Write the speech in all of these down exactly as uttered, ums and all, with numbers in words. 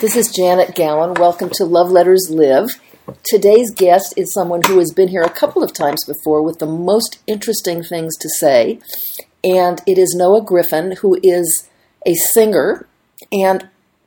This is Janet Gowan. Welcome to Love Letters Live. Today's guest is someone who has been here a couple of times before with the most interesting things to say. And it is Noah Griffin, who is a singer. And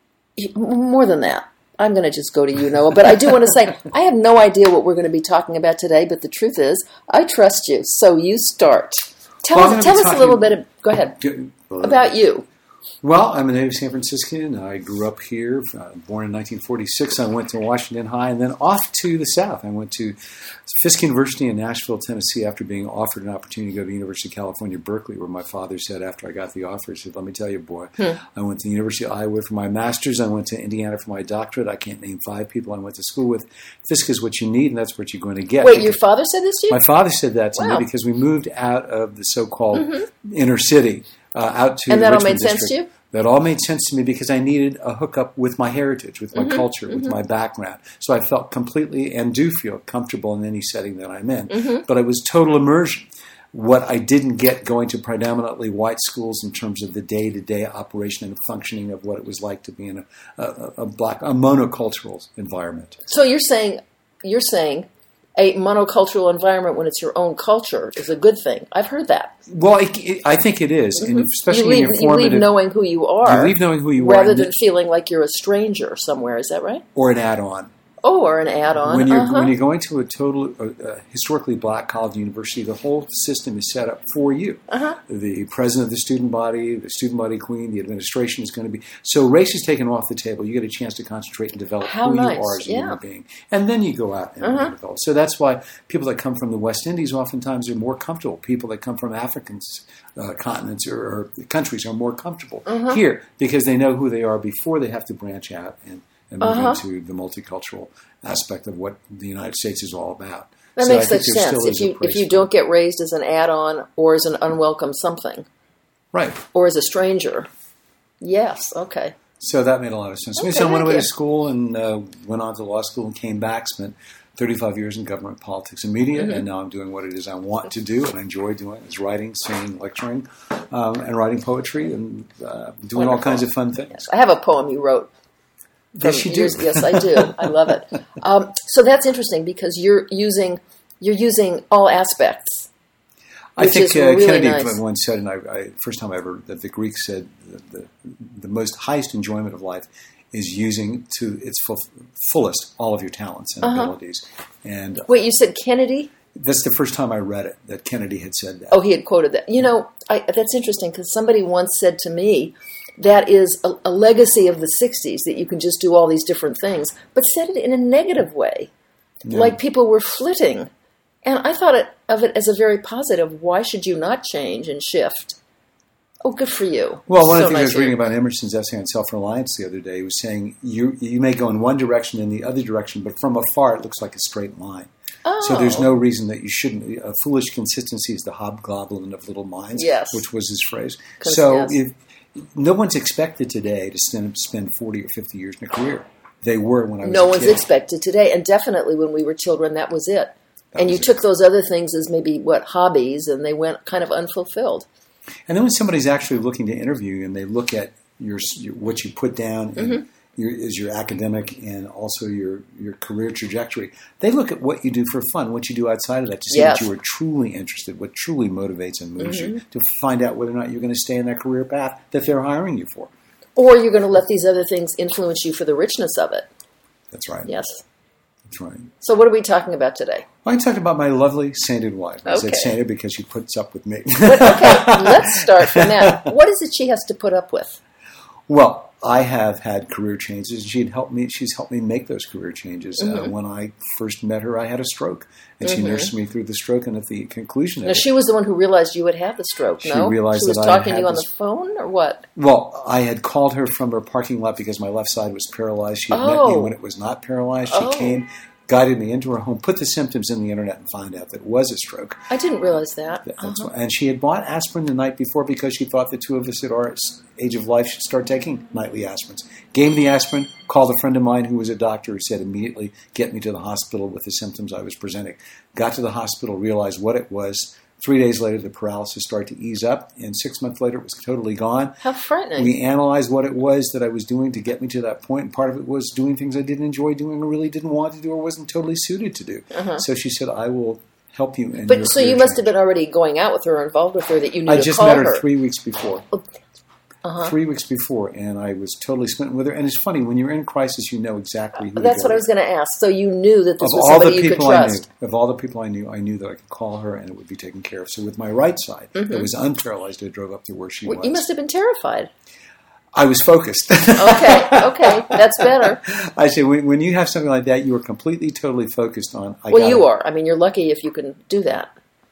more than that, I'm going to just go to you, Noah. But I do want to say, I have no idea what we're going to be talking about today. But the truth is, I trust you. So you start. Tell well, us, tell us a little bit. Of, go ahead. Good. About you. Well, I'm a native San Franciscan. I grew up here, uh, born in nineteen forty-six. I went to Washington High and then off to the South. I went to Fisk University in Nashville, Tennessee, after being offered an opportunity to go to the University of California, Berkeley, where my father said after I got the offer, he said, let me tell you, boy, hmm. I went to the University of Iowa for my master's. I went to Indiana for my doctorate. I can't name five people I went to school with. Fisk is what you need, and that's what you're going to get. Wait, your father said this to you? My father said that to wow. me because we moved out of the so-called mm-hmm. inner city uh, out to and the that Richmond all made district. sense to you? That all made sense to me because I needed a hookup with my heritage, with my mm-hmm, culture, mm-hmm. with my background. So I felt completely and do feel comfortable in any setting that I'm in. Mm-hmm. But it was total immersion. What I didn't get going to predominantly white schools in terms of the day-to-day operation and functioning of what it was like to be in a, a, a black, a monocultural environment. So you're saying, you're saying a monocultural environment when it's your own culture is a good thing. I've heard that. Well, it, it, I think it is, mm-hmm. and especially you leave, in your formative, you leave knowing who you are. You leave knowing who you rather are, rather than feeling like you're a stranger somewhere. Is that right? Or an add-on. Oh, or an add-on. When you're uh-huh. when you're going to a total uh, historically black college university, the whole system is set up for you. Uh-huh. The president of the student body, the student body queen, the administration is going to be. So race is taken off the table. You get a chance to concentrate and develop How who nice. you are as a yeah. human being, and then you go out and uh-huh. develop. So that's why people that come from the West Indies oftentimes are more comfortable. People that come from African uh, continents or, or countries are more comfortable uh-huh. here because they know who they are before they have to branch out and. and move uh-huh. into the multicultural aspect of what the United States is all about. That so makes such sense. If you if you don't get raised as an add-on or as an unwelcome something. Right. Or as a stranger. Yes, okay. So that made a lot of sense to okay, me. So I went away you. to school and uh, went on to law school and came back, spent thirty-five years in government, politics, and media, mm-hmm. and now I'm doing what it is I want to do and I enjoy doing. It's writing, singing, lecturing, um, and writing poetry and uh, doing Wonderful. all kinds of fun things. Yes. I have a poem you wrote. Yes, you do. Years, yes, I do. I love it. Um, so that's interesting because you're using you're using all aspects. I think uh, really Kennedy nice. once said, and I, I, first time ever that the Greeks said that the, the most highest enjoyment of life is using to its full, fullest all of your talents and uh-huh. abilities. And wait, you said Kennedy? That's the first time I read it that Kennedy had said that. Oh, he had quoted that. You know, I, that's interesting because somebody once said to me. That is a, a legacy of the sixties, that you can just do all these different things, but said it in a negative way, yeah. like people were flitting. And I thought it, of it as a very positive, why should you not change and shift? Oh, good for you. Well, one so of the things nice I was reading about Emerson's essay on self-reliance the other day was saying you you may go in one direction and the other direction, but from afar it looks like a straight line. Oh. So there's no reason that you shouldn't. A foolish consistency is the hobgoblin of little minds, yes. which was his phrase. Cons- so yes. if no one's expected today to spend, spend forty or fifty years in a career. They were when I was No a one's kid. expected today, and definitely when we were children, that was it. That and was you it. took those other things as maybe, what, hobbies, and they went kind of unfulfilled. And then when somebody's actually looking to interview you and they look at your, your what you put down in, mm-hmm. your, is your academic and also your, your career trajectory, they look at what you do for fun, what you do outside of that to see yes. that you are truly interested, what truly motivates and moves mm-hmm. you, to find out whether or not you're going to stay in that career path that they're hiring you for. Or you're going to let these other things influence you for the richness of it. That's right. Yes. That's right. So what are we talking about today? Well, I talked about my lovely sainted wife. I okay. said sainted because she puts up with me. But, okay, let's start from that. What is it she has to put up with? Well, I have had career changes. She'd helped me. She's helped me make those career changes. Mm-hmm. Uh, when I first met her, I had a stroke, and mm-hmm. she nursed me through the stroke. And at the conclusion of now, it, she was the one who realized you had had the stroke. She no, realized she was that I talking to had you on this- the phone, or what? well, I had called her from her parking lot because my left side was paralyzed. She had met Oh. me when it was not paralyzed. She Oh. came, guided me into her home, put the symptoms in the internet, and found out that it was a stroke. I didn't realize that. That's Uh-huh. why, and she had bought aspirin the night before because she thought the two of us at our age of life should start taking nightly aspirins. Gave me the aspirin, called a friend of mine who was a doctor who said immediately, get me to the hospital with the symptoms I was presenting. Got to the hospital, realized what it was, Three days later, the paralysis started to ease up, and six months later, it was totally gone. How frightening. We analyzed what it was that I was doing to get me to that point, and part of it was doing things I didn't enjoy doing or really didn't want to do or wasn't totally suited to do. Uh-huh. So she said, I will help you in But your so you career must change. have been already going out with her or involved with her that you knew I to just call met her, her. three weeks before. Oh, uh-huh. Three weeks before, and I was totally smitten with her. And it's funny, when you're in crisis, you know exactly who That's to go what I was to. going to ask. So you knew that this Of was all somebody the you could people I trust. knew, of all the people I knew, I knew that I could call her and it would be taken care of. So with my right side, mm-hmm. it was unparalyzed. I drove up to where she Well, was. you must have been terrified. I was focused. Okay, okay, that's better. I say when, when you have something like that, you are completely, totally focused on. I Well, gotta, you are. I mean, you're lucky if you can do that.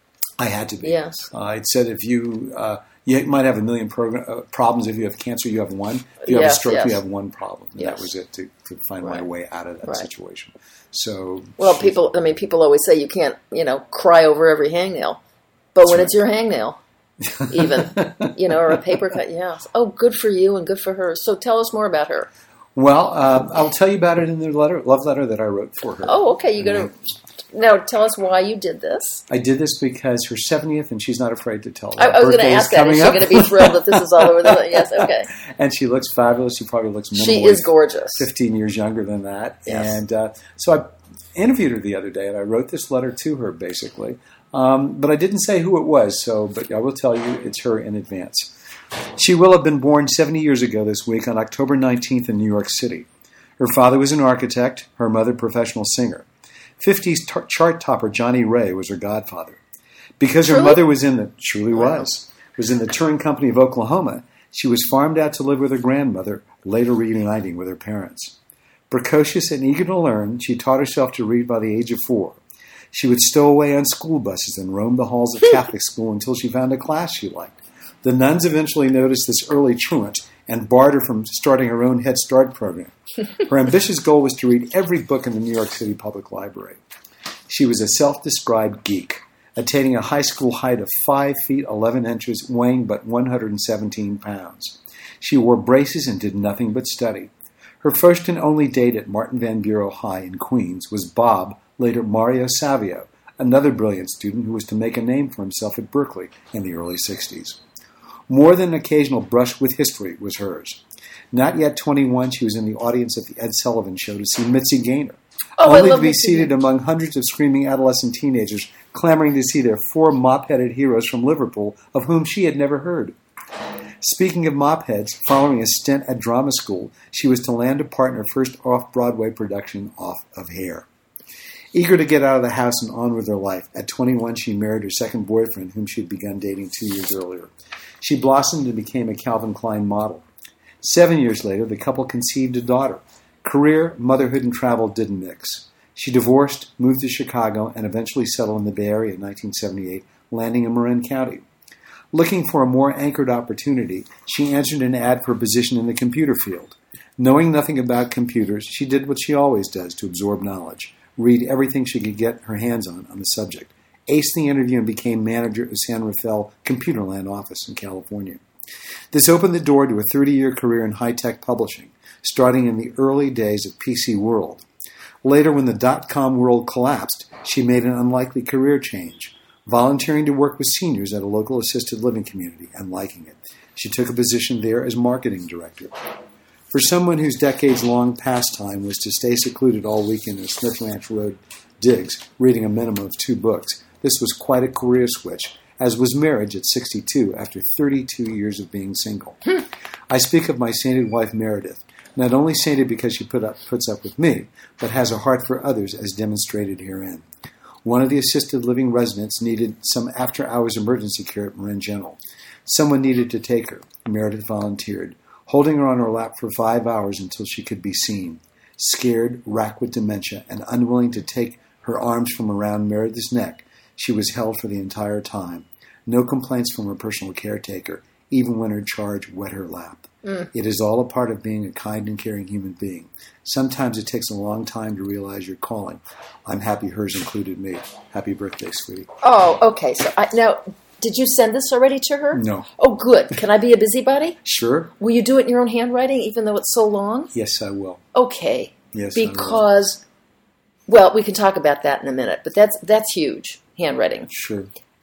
I had to be. Yes. Uh, it said if you uh, you might have a million program, uh, problems. If you have cancer, you have one. If you have Yes, a stroke, yes. you have one problem. And Yes. that was it to, to find Right. my way out of that Right. situation. So Well, she- people, I mean, people always say you can't, you know, cry over every hangnail. But when right. it's your hangnail, even, you know, or a paper cut, yeah. Oh, good for you and good for her. So tell us more about her. Well, uh, I'll tell you about it in the letter, love letter that I wrote for her. Oh, okay. You're going to now tell us why you did this. I did this because her seventieth, and she's not afraid to tell. I, I was going to birthday ask is that. Is coming she up. going to be thrilled that this is all over the Yes, okay. And she looks fabulous. She probably looks minimally She is gorgeous. fifteen years younger than that. Yes. And uh, so I interviewed her the other day, and I wrote this letter to her, basically. Um, but I didn't say who it was, so but I will tell you it's her in advance. She will have been born seventy years ago this week on October nineteenth in New York City. Her father was an architect, her mother professional singer. fifties tar- chart topper Johnny Ray was her godfather. Because her Truly? mother was in the truly Wow. was was in the touring company of Oklahoma, she was farmed out to live with her grandmother, later reuniting with her parents. Precocious and eager to learn, she taught herself to read by the age of four. She would stow away on school buses and roam the halls of Catholic school until she found a class she liked. The nuns eventually noticed this early truant and barred her from starting her own Head Start program. Her ambitious goal was to read every book in the New York City Public Library. She was a self-described geek, attaining a high school height of five feet eleven inches, weighing but one hundred seventeen pounds. She wore braces and did nothing but study. Her first and only date at Martin Van Buren High in Queens was Bob, later Mario Savio, another brilliant student who was to make a name for himself at Berkeley in the early sixties. More than an occasional brush with history was hers. Not yet twenty-one, she was in the audience at the Ed Sullivan Show to see Mitzi Gaynor, Oh, I only to love be Mitzi seated Gaynor. among hundreds of screaming adolescent teenagers clamoring to see their four mop-headed heroes from Liverpool, of whom she had never heard. Speaking of mop-heads, following a stint at drama school, she was to land a part in her first off-Broadway production off of Hair. Eager to get out of the house and on with her life, at twenty-one she married her second boyfriend, whom she had begun dating two years earlier. She blossomed and became a Calvin Klein model. Seven years later, the couple conceived a daughter. Career, motherhood, and travel didn't mix. She divorced, moved to Chicago, and eventually settled in the Bay Area in nineteen seventy-eight, landing in Marin County. Looking for a more anchored opportunity, she answered an ad for a position in the computer field. Knowing nothing about computers, she did what she always does to absorb knowledge, read everything she could get her hands on on the subject, aced the interview, and became manager of San Rafael Computerland office in California. This opened the door to a thirty-year career in high-tech publishing, starting in the early days of P C World. Later, when the dot-com world collapsed, she made an unlikely career change, volunteering to work with seniors at a local assisted living community and liking it. She took a position there as marketing director. For someone whose decades-long pastime was to stay secluded all weekend in Smith Ranch Road digs, reading a minimum of two books, this was quite a career switch, as was marriage at sixty-two after thirty-two years of being single. I speak of my sainted wife Meredith, not only sainted because she put up, puts up with me, but has a heart for others as demonstrated herein. One of the assisted living residents needed some after-hours emergency care at Marin General. Someone needed to take her. Meredith volunteered, holding her on her lap for five hours until she could be seen. Scared, racked with dementia, and unwilling to take her arms from around Meredith's neck, she was held for the entire time. No complaints from her personal caretaker, even when her charge wet her lap. Mm. It is all a part of being a kind and caring human being. Sometimes it takes a long time to realize your calling. I'm happy hers included me. Happy birthday, sweetie. Oh, okay. So I, now, did you send this already to her? No. Oh, good. Can I be a busybody? Sure. Will you do it in your own handwriting, even though it's so long? Yes, I will. Okay. Yes, I will. Because, well, we can talk about that in a minute, but that's that's huge, handwriting. Sure.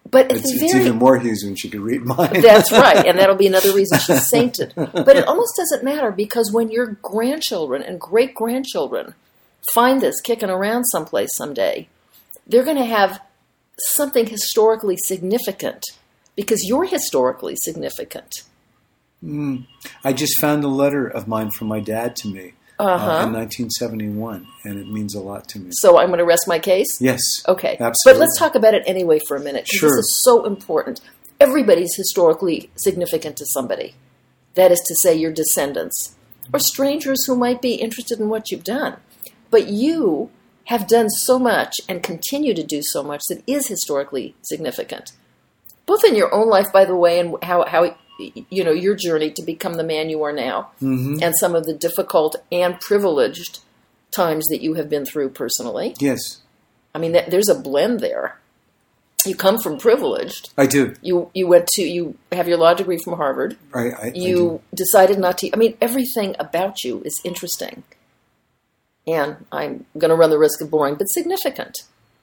But at it's, the it's very, even more huge when she could read mine. That's right, and that'll be another reason she's sainted. But it almost doesn't matter, because when your grandchildren and great-grandchildren find this kicking around someplace someday, they're going to have something historically significant, because you're historically significant. Mm. I just found a letter of mine from my dad to me Uh-huh. uh, in nineteen seventy-one, and it means a lot to me. So I'm going to rest my case? Yes. Okay. Absolutely. But let's talk about it anyway for a minute, because Sure. this is so important. Everybody's historically significant to somebody. That is to say, your descendants, or strangers who might be interested in what you've done. But you have done so much and continue to do so much that is historically significant. Both in your own life, by the way, and how, how you know, your journey to become the man you are now, Mm-hmm. and some of the difficult and privileged times that you have been through personally. Yes. I mean, th- there's a blend there. You come from privileged. I do. You you went to, you have your law degree from Harvard. I, I, You I do. decided not to, I mean, everything about you is interesting. And I'm going to run the risk of boring, but significant.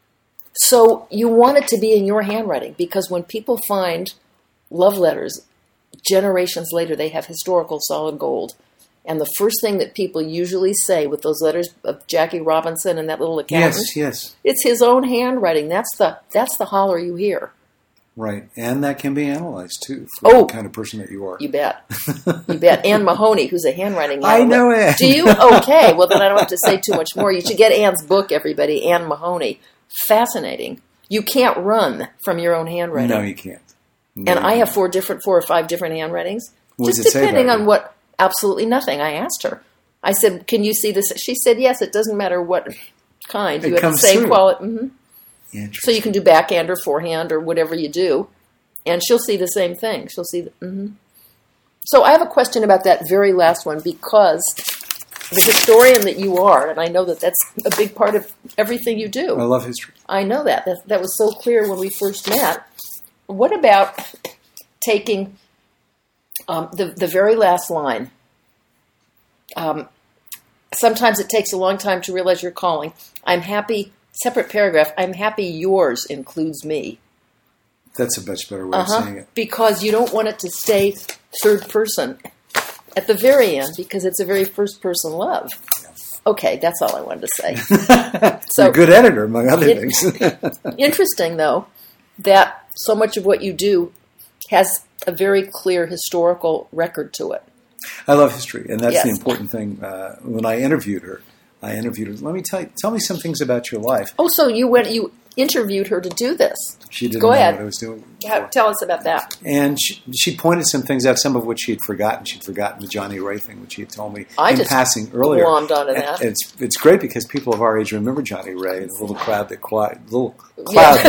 So you want it to be in your handwriting, because when people find love letters generations later, they have historical solid gold. And the first thing that people usually say with those letters of Jackie Robinson and that little accountant, Yes, yes. it's his own handwriting. That's the that's the holler you hear. Right. And that can be analyzed, too, for Oh. the kind of person that you are. You bet. You bet. Anne Mahoney, who's a handwriting I analyst. know Anne. Do you? Okay. Well, then I don't have to say too much more. You should get Anne's book, everybody. Anne Mahoney. Fascinating. You can't run from your own handwriting. No, you can't. No, And you I have can't. four different, four or five different handwritings. What Just does it say depending about on you? what, absolutely nothing. I asked her. I said, can you see this? She said, yes, it doesn't matter what kind. It You have the comes same through. quality. hmm So Interesting. you can do backhand or forehand or whatever you do. And she'll see the same thing. She'll see the, hmm So I have a question about that very last one, because the historian that you are, and I know that that's a big part of everything you do. I love history. I know that. That, that was so clear when we first met. What about taking um, the, the very last line? Um, sometimes it takes a long time to realize you're calling. I'm happy, separate paragraph, I'm happy yours includes me. That's a much better way Uh-huh. of saying it. Because you don't want it to stay third person at the very end, because it's a very first person love. Okay, that's all I wanted to say. So- You're a good editor, among other It- things. Interesting, though, that so much of what you do has a very clear historical record to it. I love history, and that's Yes. the important thing. Uh, when I interviewed her, I interviewed her. Let me tell you, tell me some things about your life. Oh, so you went, you interviewed her to do this. She didn't Go know ahead. what I was doing. How, tell us about that. And she, she pointed some things out, some of which she had forgotten. She'd forgotten the Johnny Ray thing, which she had told me I in just passing earlier. glommed onto And that. It's it's great because people of our age remember Johnny Ray, and the little crowd that quiet, little cloud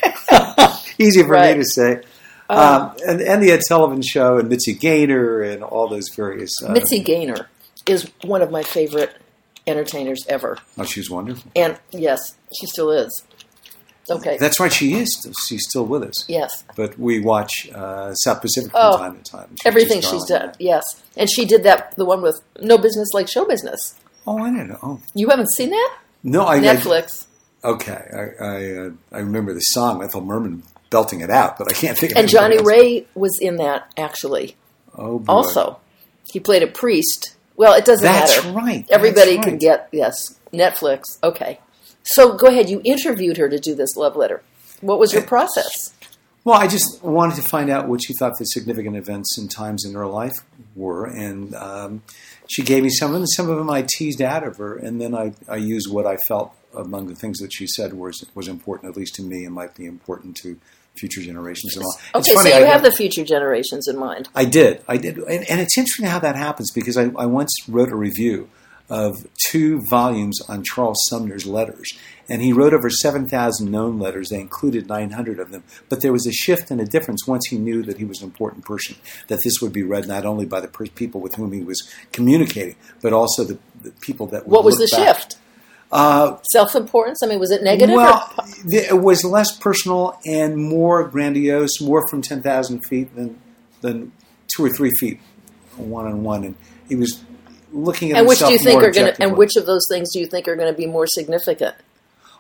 that easy for Right. me to say. Um, and, and the Ed Sullivan Show, and Mitzi Gaynor, and all those various. Uh, Mitzi Gaynor is one of my favorite entertainers ever. Oh, she was wonderful. And yes, she still is. Okay. That's right, she is. Still, she's still with us. Yes. But we watch uh, South Pacific from Oh, time to time. She's Everything just she's darling. done. Yes. And she did that, the one with No Business Like Show Business. Oh, I don't know. Oh. You haven't seen that? No, I Netflix. I, okay, I I, uh, I remember the song. Ethel Merman belting it out, but I can't think of And anything Johnny else. Ray was in that, actually. Oh, boy. Also, he played a priest. Well, it doesn't That's matter. right. Everybody That's can right. get, yes, Netflix. Okay. So go ahead. You interviewed her to do this love letter. What was your process? Well, I just wanted to find out what she thought the significant events and times in her life were, and um, she gave me some of them. Some of them I teased out of her, and then I, I used what I felt among the things that she said was was important, at least to me, and might be important to future generations and all. It's Okay, funny, so you I have got- the future generations in mind. I did. I did. And, and it's interesting how that happens because I, I once wrote a review of two volumes on Charles Sumner's letters. And he wrote over seven thousand known letters. They included nine hundred of them. But there was a shift and a difference once he knew that he was an important person, that this would be read not only by the per- people with whom he was communicating, but also the, the people that would What was look the back. shift? Uh, Self-importance? I mean, was it negative? well, or, th- it was less personal and more grandiose, more from ten thousand feet than than two or three feet, one on one. And he was looking at and which himself do you think more are going to? And objectively. which of those things do you think are going to be more significant?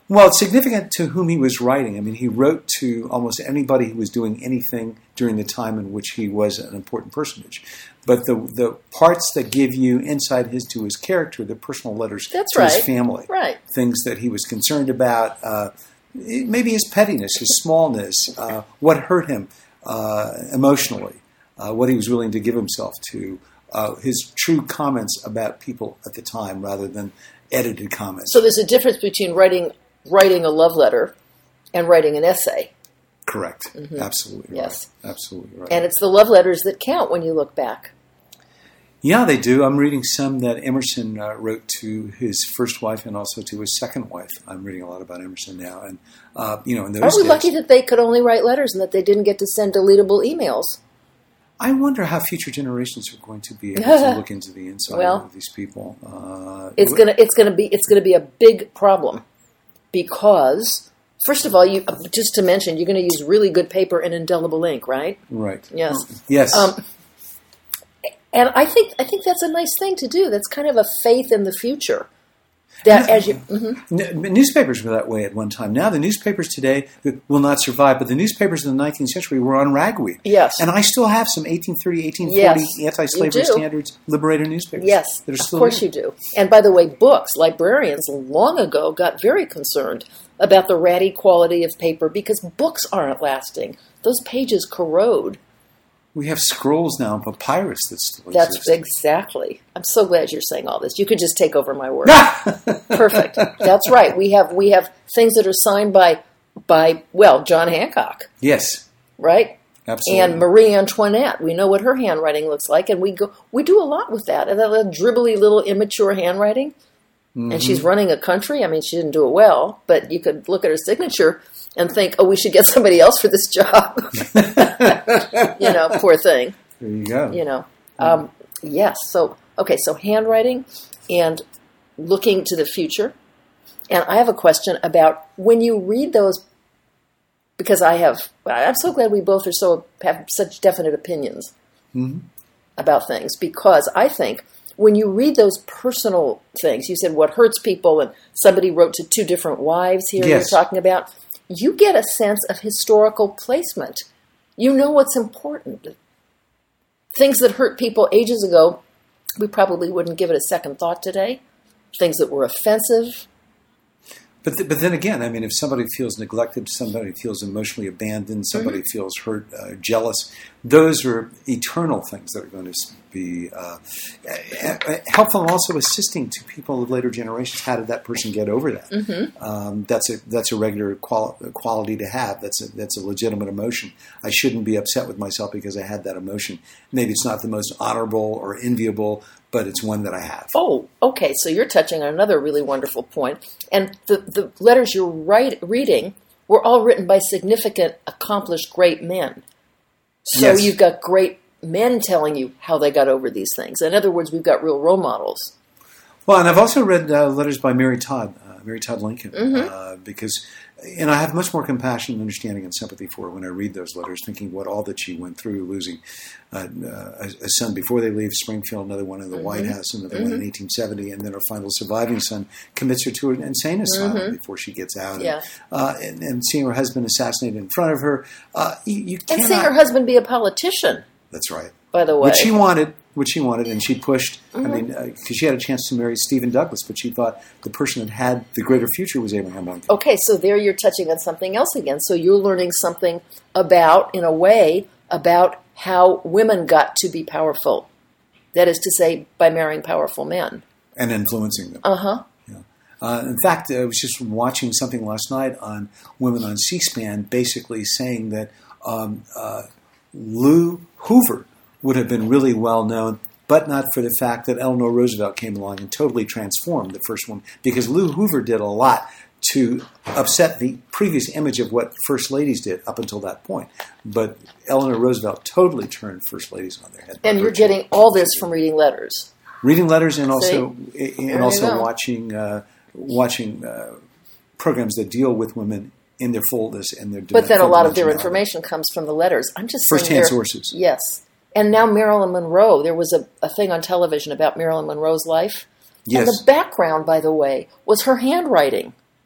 Well, it's significant to whom he was writing. I mean, he wrote to almost anybody who was doing anything during the time in which he was an important personage. But the the parts that give you insight his, to his character, the personal letters That's to right. his family, Right. things that he was concerned about, uh, maybe his pettiness, his smallness, uh, what hurt him uh, emotionally, uh, what he was willing to give himself to, uh, his true comments about people at the time rather than edited comments. So there's a difference between writing writing a love letter and writing an essay. Correct. Mm-hmm. Absolutely Yes. right. Absolutely right. And it's the love letters that count when you look back. Yeah, they do. I'm reading some that Emerson uh, wrote to his first wife and also to his second wife. I'm reading a lot about Emerson now. And, uh, you know, in those Are we days, lucky that they could only write letters and that they didn't get to send deletable emails? I wonder how future generations are going to be able to look into the inside Well, of these people. Uh, It's gonna it's gonna be it's gonna be a big problem because first of all, you just to mention, you're going to use really good paper and indelible ink, right? Right. Yes. Yes. Um, and I think I think that's a nice thing to do. That's kind of a faith in the future. That as you mhm. N- newspapers were that way at one time. Now the newspapers today will not survive, but the newspapers in the nineteenth century were on ragweed. Yes. And I still have some eighteen thirty, eighteen forty Yes, anti-slavery you do. standards liberator newspapers. Yes, that are of still course there. you do. And by the way, books, librarians long ago got very concerned about the ratty quality of paper because books aren't lasting. Those pages corrode. We have scrolls now and papyrus that still That's exist. exactly. I'm so glad you're saying all this. You could just take over my work. Perfect. That's right. We have we have things that are signed by by well, John Hancock, Yes, right? absolutely. And Marie Antoinette. We know what her handwriting looks like, and we go we do a lot with that. And that little dribbly little immature handwriting. Mm-hmm. And she's running a country. I mean, she didn't do it well, but you could look at her signature and think, oh, we should get somebody else for this job. You know, poor thing. There you go. You know, um, yes. So, okay, so handwriting and looking to the future. And I have a question about when you read those, because I have, I'm so glad we both are so, have such definite opinions Mm-hmm. about things, because I think when you read those personal things, you said what hurts people, and somebody wrote to two different wives here Yes. you're talking about, you get a sense of historical placement. You know what's important. Things that hurt people ages ago, we probably wouldn't give it a second thought today. Things that were offensive. But th- but then again, I mean, if somebody feels neglected, somebody feels emotionally abandoned, somebody Mm-hmm. feels hurt, uh, jealous, those are eternal things that are going to be uh, uh, helpful and also assisting to people of later generations. How did that person get over that? Mm-hmm. Um, that's a that's a regular quali- quality to have. That's a, that's a legitimate emotion. I shouldn't be upset with myself because I had that emotion. Maybe it's not the most honorable or enviable, but it's one that I have. Oh, okay. So you're touching on another really wonderful point. And the, the letters you're write, reading were all written by significant, accomplished, great men. So Yes. you've got great men telling you how they got over these things. In other words, we've got real role models. Well, and I've also read uh, letters by Mary Todd, uh, Mary Todd Lincoln, Mm-hmm. uh, because, and I have much more compassion, understanding, and sympathy for her when I read those letters, thinking what all that she went through, losing uh, uh, a, a son before they leave Springfield, another one in the Mm-hmm. White House, another one in eighteen seventy, and then her final surviving son commits her to an insane asylum before she gets out, Mm-hmm. Yeah. and, uh, and, and seeing her husband assassinated in front of her. Uh, you, you And cannot, seeing her husband be a politician, That's right. by the way. Which she wanted, which she wanted, and she pushed. Mm-hmm. I mean, because she had a chance to marry Stephen Douglas, but she thought the person that had the greater future was Abraham Lincoln. Okay, so there you're touching on something else again. So you're learning something about, in a way, about how women got to be powerful. That is to say, by marrying powerful men. And influencing them. Uh-huh. Yeah. Uh, in fact, I was just watching something last night on women on C-SPAN, basically saying that um, uh, Lou Hoover would have been really well known, but not for the fact that Eleanor Roosevelt came along and totally transformed the first woman, because Lou Hoover did a lot to upset the previous image of what first ladies did up until that point. But Eleanor Roosevelt totally turned first ladies on their head. And you're getting all this from reading letters. Reading letters and also There and you also go. watching uh, watching uh, programs that deal with women in their fullness and their. But then a lot of their dimensionality. information comes from the letters. I'm just saying First-hand there- sources. Yes. And now Marilyn Monroe. There was a, a thing on television about Marilyn Monroe's life. Yes. And the background, by the way, was her handwriting.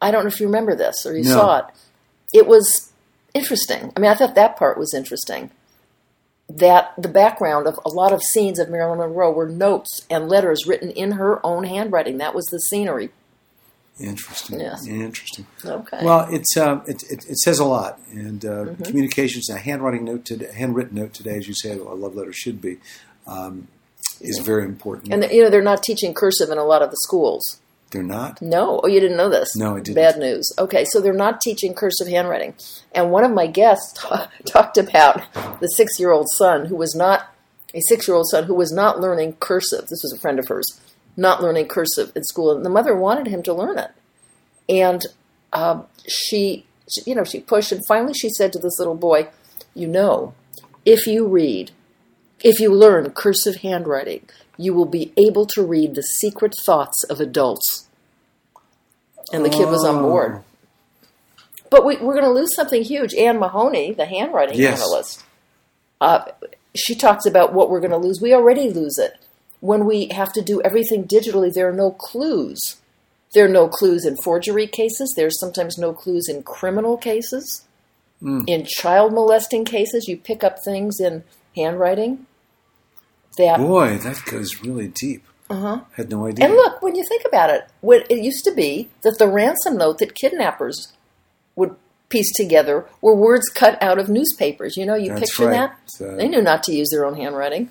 I don't know if you remember this or you No. saw it. It was interesting. I mean, I thought that part was interesting. That the background of a lot of scenes of Marilyn Monroe were notes and letters written in her own handwriting. That was the scenery. Interesting. Yes. Interesting. Okay. Well, it's um, it, it it says a lot, and uh, Mm-hmm. communications. A handwriting note, today, handwritten note today, as you say, a love letter should be, um, is very important. And, you know, they're not teaching cursive in a lot of the schools. They're not. No. Oh, you didn't know this? No, I didn't. Bad news. Okay, so they're not teaching cursive handwriting. And one of my guests ta- talked about the six-year-old son who was not, a six-year-old son who was not learning cursive. This was a friend of hers, not learning cursive in school. And the mother wanted him to learn it. And uh, she, she, you know, she pushed. And finally she said to this little boy, you know, if you read, if you learn cursive handwriting, you will be able to read the secret thoughts of adults. And the kid was on board. But we, we're going to lose something huge. Anne Mahoney, the handwriting Yes. analyst, uh, she talks about what we're going to lose. We already lose it. When we have to do everything digitally, there are no clues. There are no clues in forgery cases. There's sometimes no clues in criminal cases. Mm. In child molesting cases, you pick up things in handwriting. That Boy, that goes really deep. Uh-huh. Had no idea. And look, when you think about it, when it used to be that the ransom note that kidnappers would piece together were words cut out of newspapers. You know, you That's picture right. that? Uh, They knew not to use their own handwriting.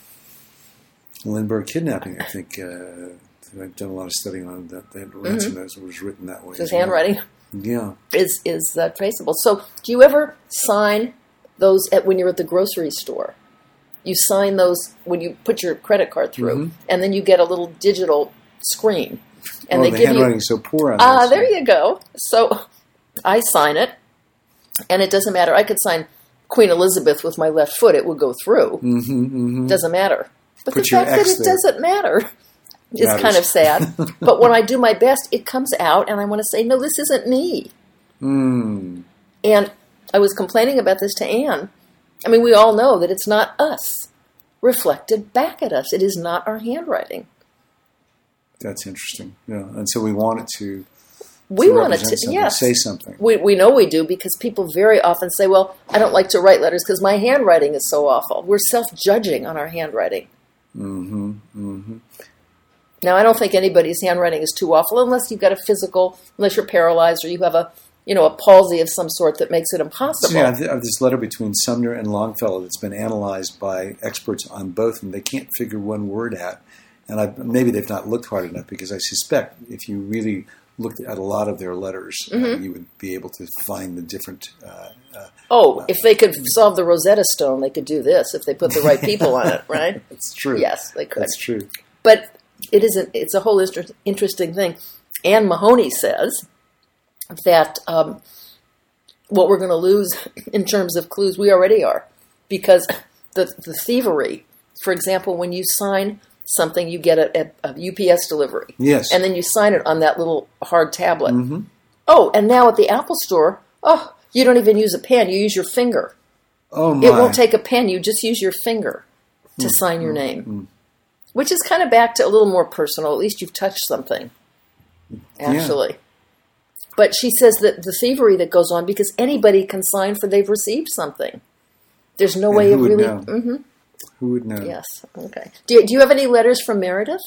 Lindbergh kidnapping, I think. Uh, I've done a lot of studying on that. That ransom note was written that way. His as well. handwriting Yeah. is is uh, traceable. So, do you ever sign those at, when you're at the grocery store? You sign those when you put your credit card through, Mhm. and then you get a little digital screen, and oh, they the give you handwriting's so poor on Ah, that. there you go. So I sign it, and it doesn't matter. I could sign Queen Elizabeth with my left foot; it would go through. Mm-hmm, mm-hmm. Doesn't matter. But Put the your fact that X it there. doesn't matter is Matters. kind of sad. But when I do my best, it comes out, and I want to say, "No, this isn't me." Mm. And I was complaining about this to Anne. I mean, we all know that it's not us reflected back at us. It is not our handwriting. That's interesting. Yeah, and so we want it to. We to want it represent to, something, yes. say something. We, we know we do because people very often say, well, I don't like to write letters because my handwriting is so awful. We're self-judging on our handwriting. Mm-hmm. Mm-hmm. Now, I don't think anybody's handwriting is too awful unless you've got a physical, unless you're paralyzed or you have a, you know, a palsy of some sort that makes it impossible. So, yeah, I have this letter between Sumner and Longfellow that's been analyzed by experts on both, and they can't figure one word out. And I, maybe they've not looked hard enough, because I suspect if you really looked at a lot of their letters, Mm-hmm. uh, you would be able to find the different. Uh, uh, Oh, if they could solve the Rosetta Stone, they could do this if they put the right people on it, right? That's true. Yes, they could. That's true. But it isn't. It's a whole inter- interesting thing. Anne Mahoney says that um, what we're going to lose in terms of clues, we already are, because the the thievery. For example, when you sign something, you get a, a, a U P S delivery, Yes. and then you sign it on that little hard tablet. Mm-hmm. Oh, and now at the Apple Store, oh, you don't even use a pen; you use your finger. Oh my! It won't take a pen; you just use your finger to sign your name. mm. Which is kind of back to a little more personal. At least you've touched something, actually. But she says that the thievery that goes on, because anybody can sign for they've received something. There's no And way who of would really. know? hmm Who would know? Yes. Okay. Do you, do you have any letters from Meredith?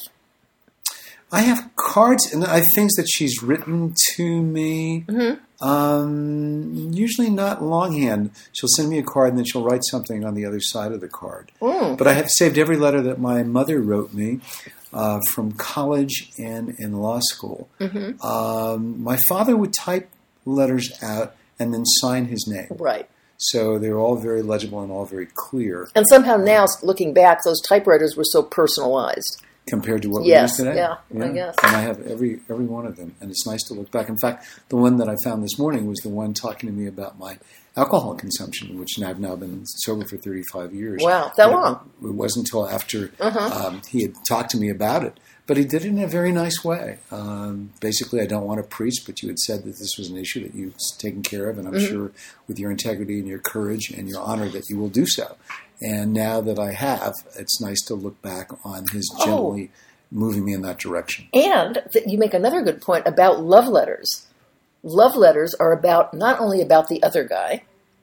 I have cards and I things that she's written to me. Mm-hmm. Um, usually not longhand. She'll send me a card and then she'll write something on the other side of the card. Mm. But I have saved every letter that my mother wrote me uh, from college and in law school. Mm-hmm. Um, my father would type letters out and then sign his name. Right. So they were all very legible and all very clear And somehow now, looking back, those typewriters were so personalized. compared to what Yes, we use today. yeah, I guess. And I have every every one of them, and it's nice to look back. In fact, the one that I found this morning was the one talking to me about my alcohol consumption, which I've now been sober for thirty-five years. Wow, that But long. It, it wasn't until after Uh-huh. um, he had talked to me about it. But he did it in a very nice way. Um, basically, I don't want to preach, but you had said that this was an issue that you've taken care of, and I'm Mm-hmm. sure with your integrity and your courage and your honor that you will do so. And now that I have, it's nice to look back on his Oh. gently moving me in that direction. And that you make another good point about love letters. love letters are about not only about the other guy,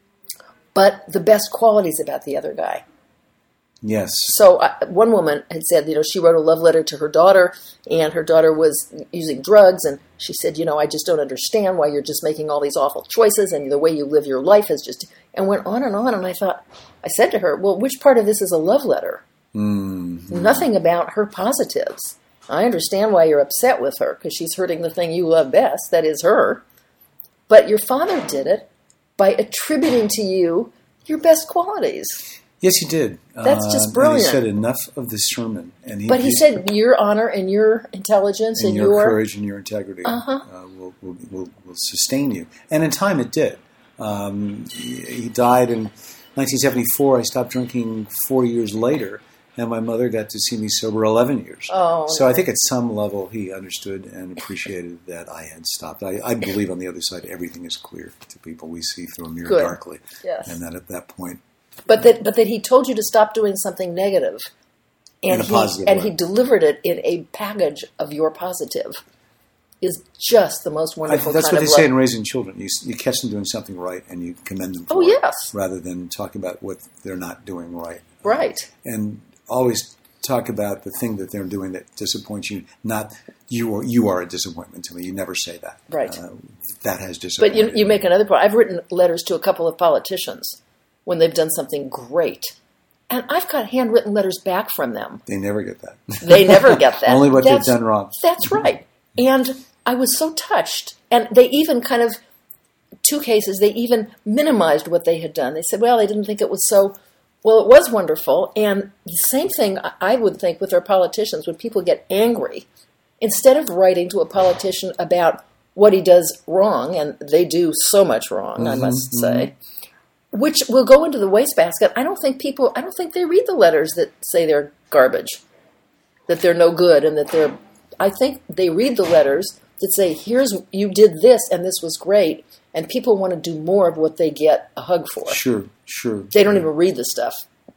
but the best qualities about the other guy. Yes. So uh, one woman had said, you know, she wrote a love letter to her daughter, and her daughter was using drugs, and she said, you know, I just don't understand why you're just making all these awful choices, and the way you live your life is just, and went on and on, and I thought, I said to her, well, which part of this is a love letter? Mm-hmm. Nothing about her positives. I understand why you're upset with her, because she's hurting the thing you love best, that is her. But your father did it by attributing to you your best qualities. Yes, he did. That's just Uh, brilliant. And he said enough of this sermon. And he, But he said your honor and your intelligence and and, your, your courage and your integrity Uh-huh. uh, will, will, will, will sustain you. And in time, it did. Um, he, he died in nineteen seventy-four. I stopped drinking four years later, and my mother got to see me sober eleven years. Oh, so I think at some level he understood and appreciated that I had stopped. I, I believe on the other side everything is clear to people. We see through a mirror Good. darkly. Yes. And that at that point, But that, but that he told you to stop doing something negative, and In a he positive and way. he delivered it in a package of your positive, is just the most I, wonderful. that's kind what they of say love. in raising children. You, you catch them doing something right, and you commend them for Oh, it, yes. rather than talking about what they're not doing right. Right. And always talk about the thing that they're doing that disappoints you. Not you are you are a disappointment to me. You never say that. Right. Uh, that has But disappointed. you, you me. make another point. I've written letters to a couple of politicians when they've done something great, and I've got handwritten letters back from them. They never get that. They never get that. Only what That's- they've done wrong. That's right. And I was so touched. And they even kind of, two cases, they even minimized what they had done. They said, well, they didn't think it was so, well, it was wonderful. And the same thing I- I would think with our politicians, when people get angry, instead of writing to a politician about what he does wrong, and they do so much wrong, I Mhm, must say, which will go into the wastebasket. I don't think people, I don't think they read the letters that say they're garbage, that they're no good, and that they're, I think they read the letters that say, here's, you did this, and this was great, and people want to do more of what they get a hug for. Sure, sure. They don't even read the stuff.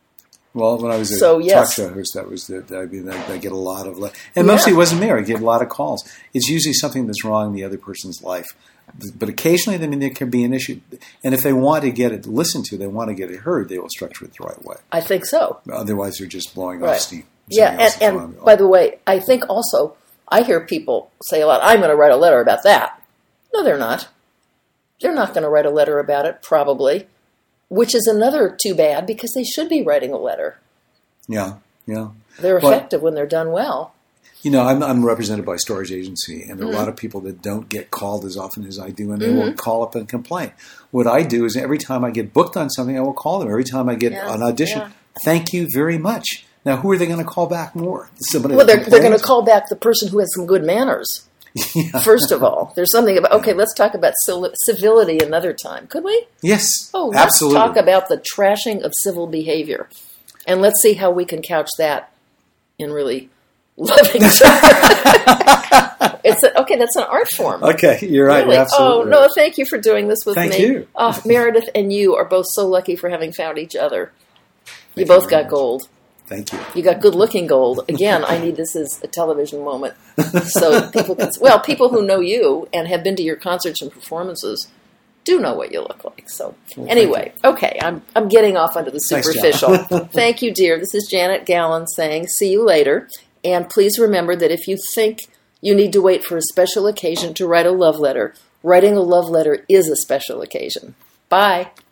Well, when I was a So, talk yes. show host, that was the, I mean, I, I get a lot of, le- and mostly Yeah. it wasn't me. I get a lot of calls. It's usually something that's wrong in the other person's life, but occasionally, I mean, there can be an issue. And if they want to get it listened to, they want to get it heard, they will structure it the right way. I think so. Otherwise, they're just blowing off Right. steam. Yeah, Something else and, is and wrong. by the way, I think also, I hear people say a lot, I'm going to write a letter about that. No, they're not. They're not going to write a letter about it, probably, which is another too bad, because they should be writing a letter. yeah, yeah. They're Well, effective when they're done well. You know, I'm, I'm represented by a storage agency, and there are Mm-hmm. a lot of people that don't get called as often as I do, and they will call up and complain. What I do is every time I get booked on something, I will call them. Every time I get Yeah, an audition, yeah. thank you very much. Now, who are they going to call back more? Somebody Well, that they're, they're going to complains? call back the person who has some good manners. Yeah. First of all, there's something about, okay, let's talk about civil- civility another time. Could we? Yes, Oh, let's absolutely. talk about the trashing of civil behavior. And let's see how we can couch that in really loving terms. It's a, okay, that's an art form. Okay, you're right. Really? You're absolutely Oh, right. no, thank you for doing this with Thank me. you. Oh, Meredith and you are both so lucky for having found each other. You Thank both you very got much. gold. Thank you. You got good-looking gold. Again, I need this as a television moment, so people can. Well, people who know you and have been to your concerts and performances do know what you look like. So, Well, anyway, okay, I'm I'm getting off onto the Thanks, superficial. John. Thank you, dear. This is Janet Gallen saying, "See you later." And please remember that if you think you need to wait for a special occasion to write a love letter, writing a love letter is a special occasion. Bye.